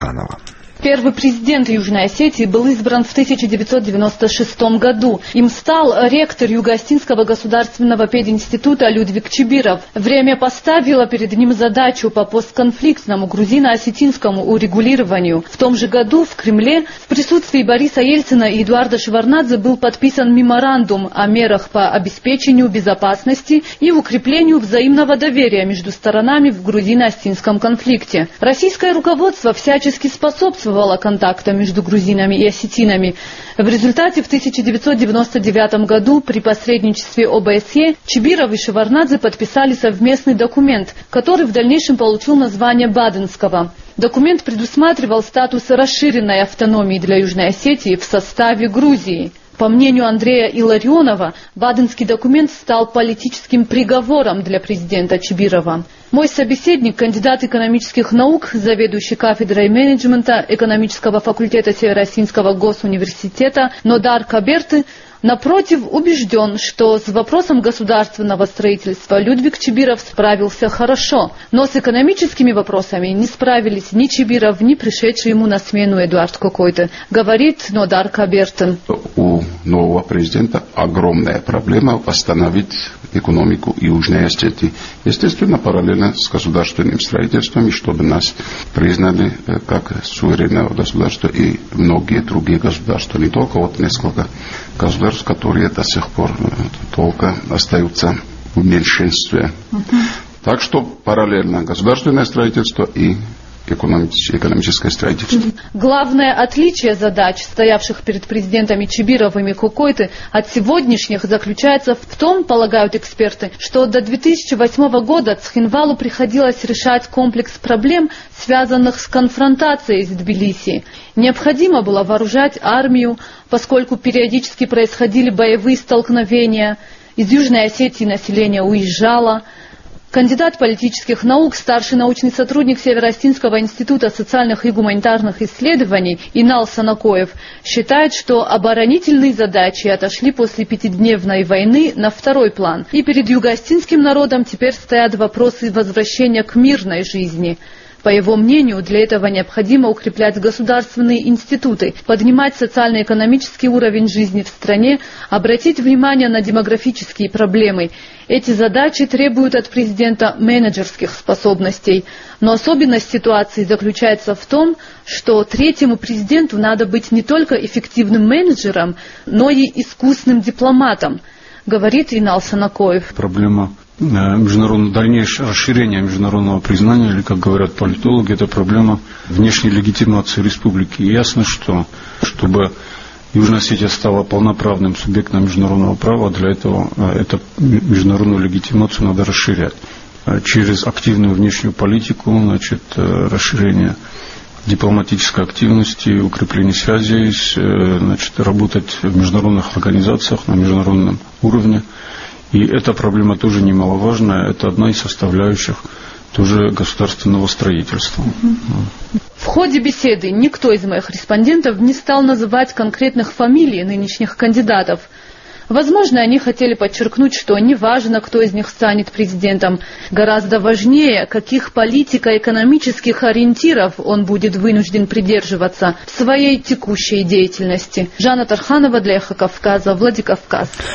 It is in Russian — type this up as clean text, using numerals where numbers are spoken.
Тарханова. Первый президент Южной Осетии был избран в 1996 году. Им стал ректор Юго-Осетинского государственного пединститута Людвиг Чибиров. Время поставило перед ним задачу по постконфликтному грузино-осетинскому урегулированию. В том же году в Кремле в присутствии Бориса Ельцина и Эдуарда Шеварднадзе был подписан меморандум о мерах по обеспечению безопасности и укреплению взаимного доверия между сторонами в грузино-осетинском конфликте. Российское руководство всячески способствовало контактам между грузинами и осетинами. В результате в 1999 году при посредничестве ОБСЕ Чибиров и Шеварднадзе подписали совместный документ, который в дальнейшем получил название Баденского. Документ предусматривал статус расширенной автономии для Южной Осетии в составе Грузии. По мнению Андрея Илларионова, Баденский документ стал политическим приговором для президента Чибирова. Мой собеседник, кандидат экономических наук, заведующий кафедрой менеджмента экономического факультета Северо-Осетинского госуниверситета Нодар Каберты, напротив, убежден, что с вопросом государственного строительства Людвиг Чибиров справился хорошо, но с экономическими вопросами не справились ни Чибиров, ни пришедший ему на смену Эдуард Кокойте, говорит Нодар Каберты. У нового президента огромная проблема восстановить экономику Южной Осетии. Естественно, параллельно с государственным строительством, чтобы нас признали как суверенного государства и многие другие государства, не только вот несколько государств, которые до сих пор только остаются в меньшинстве. Так что параллельно государственное строительство и экономическое строительство. Главное отличие задач, стоявших перед президентами Чибировым и Кокойте, от сегодняшних заключается в том, полагают эксперты, что до 2008 года Цхинвалу приходилось решать комплекс проблем, связанных с конфронтацией с Тбилиси. Необходимо было вооружать армию, поскольку периодически происходили боевые столкновения. Из Южной Осетии население уезжало. Кандидат политических наук, старший научный сотрудник Северо-Осетинского института социальных и гуманитарных исследований Инал Санакоев считает, что оборонительные задачи отошли после пятидневной войны на второй план. И перед юго-осетинским народом теперь стоят вопросы возвращения к мирной жизни. По его мнению, для этого необходимо укреплять государственные институты, поднимать социально-экономический уровень жизни в стране, обратить внимание на демографические проблемы. Эти задачи требуют от президента менеджерских способностей. Но особенность ситуации заключается в том, что третьему президенту надо быть не только эффективным менеджером, но и искусным дипломатом, говорит Инал Санакоев. Проблема дальнейшее расширение международного признания, или, как говорят политологи, это проблема внешней легитимации республики. И ясно, что чтобы Южная Осетия стала полноправным субъектом международного права, для этого эту международную легитимацию надо расширять. Через активную внешнюю политику, расширение дипломатической активности, укрепление связей, работать в международных организациях на международном уровне. И эта проблема тоже немаловажная, это одна из составляющих тоже государственного строительства. В ходе беседы никто из моих респондентов не стал называть конкретных фамилий нынешних кандидатов. Возможно, они хотели подчеркнуть, что не важно, кто из них станет президентом. Гораздо важнее, каких политико-экономических ориентиров он будет вынужден придерживаться в своей текущей деятельности. Жанна Тарханова для Эхо Кавказа, Владикавказ.